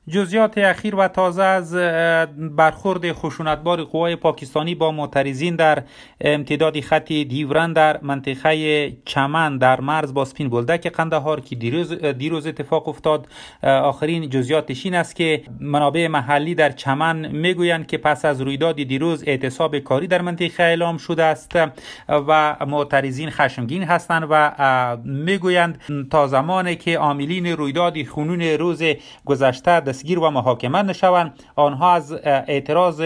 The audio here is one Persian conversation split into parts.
جزئیات اخیر و تازه از برخورد خشونتبار قوای پاکستانی با معترضین در امتداد خط دیورن در منطقه چمن در مرز با سپین بولدک قندهار که دیروز اتفاق افتاد. آخرین جزئیاتش این است که منابع محلی در چمن میگویند که پس از رویداد دیروز اعتصاب کاری در منطقه اعلام شده است و معترضین خشمگین هستند و میگویند تا زمانی که عاملین رویداد خونین روز گذشته دستگیر و محاکمه نشوند آنها از اعتراض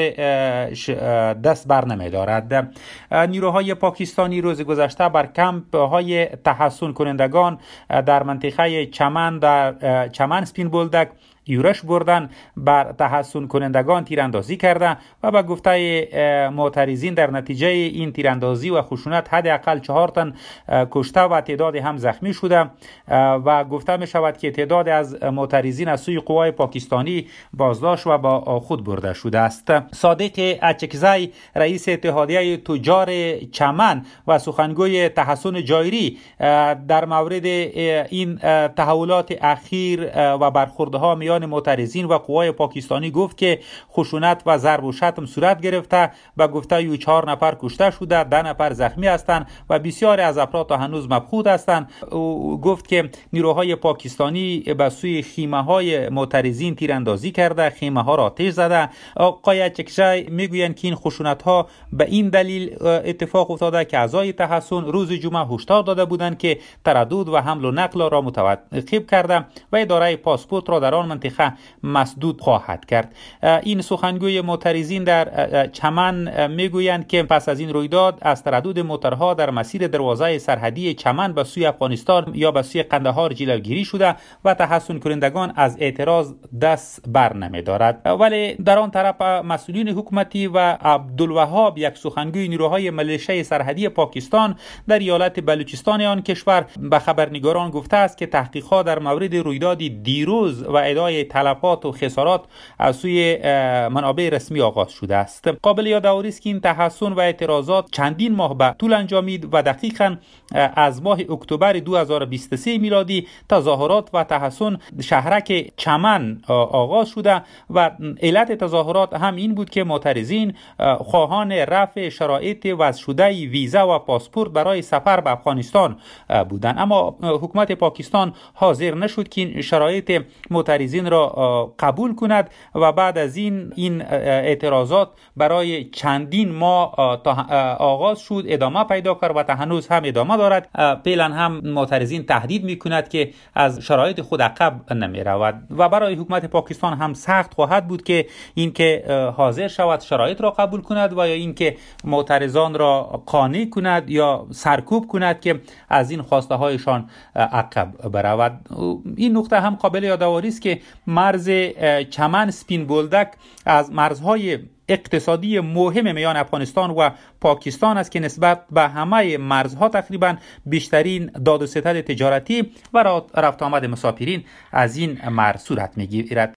دست بر نمی دارد. نیروهای پاکستانی روز گذشته بر کمپ های تحصن کنندگان در منطقه چمن سپین بولدک یورش بردن، بر تحصن کنندگان تیراندازی کرده و به گفته معترضین در نتیجه این تیراندازی و خشونت حداقل 4 تن کشته و تعداد هم زخمی شده و گفته می شود که تعداد از معترضین از سوی قوای پاکستانی بازداشت و با خود برده شده است. صادق اچکزی رئیس اتحادیه تجار چمن و سخنگوی تحصن جایری در مورد این تحولات اخیر و برخوردها میان معترضین و قوای پاکستانی گفت که خشونت و ضرب و شتم صورت گرفته و گفته 4 نفر کشته شده، 10 نفر زخمی هستند و بسیاری از افراد هنوز مبهوت هستند. او گفت که نیروهای پاکستانی به سوی خیمه های معترضین تیراندازی کرده، خیمه ها را آتش زده. آقای چکشی میگویند که این خشونت ها به این دلیل اتفاق افتاده که اعضای تحصن روز جمعه هشدار داده بودند که تردد و حمل و نقل را متوقف کرده و اداره پاسپورت را در آن منطقه مسدود خواهد کرد. این سخنگوی معترضین در چمن میگویند که پس از این رویداد از تردد موترها در مسیر دروازه سرحدی چمن به سوی افغانستان یا به سوی قندهار جلوگیری شده و تحصن کنندگان از اعتراض دست بر نمی دارد. ولی در آن طرف مسئولین حکومتی و عبدالوهاب یک سخنگوی نیروهای ملیشه سرحدی پاکستان در ایالت بلوچستان آن کشور به خبرنگاران گفته است که تحقیقات در مورد رویداد دیروز و ادعای تلفات و خسارات از سوی منابع رسمی آغاز شده است. قابل یادآوری است که این تحصن و اعتراضات چندین ماه به طول انجامید و دقیقاً از ماه اکتبر 2023 میلادی تظاهرات و تحصن شهرک چمن آغاز شده و علت تظاهرات هم این بود که معترضین خواهان رفع شرایط وضع شده ویزا و پاسپورت برای سفر به افغانستان بودند، اما حکومت پاکستان حاضر نشد که این شرایط معترضین را قبول کند و بعد از این اعتراضات برای چندین ماه آغاز شد، ادامه پیدا کرد و تا هنوز هم ادامه دارد. فعلا هم معترضین تهدید میکند که از شرایط خود عقب نمی رود و برای حکومت پاکستان هم سخت خواهد بود که اینکه حاضر شود شرایط را قبول کند و یا اینکه معترضان را قانع کند یا سرکوب کند که از این خواسته هایشان عقب برود. این نقطه هم قابل یادآوری است که مرز چمن سپین بولدک از مرزهای اقتصادی مهم میان افغانستان و پاکستان است که نسبت به همه مرزها تقریبا بیشترین داد و ستد تجارتی و رفت آمد مسافرین از این مرز صورت میگیرد.